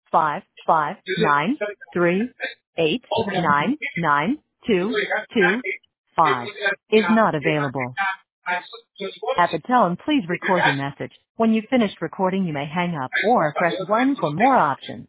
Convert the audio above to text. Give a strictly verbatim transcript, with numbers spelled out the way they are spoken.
five five nine three eight nine nine two two five is not available. At the tone, please record your message. When you've finished recording, you may hang up or press one for more options.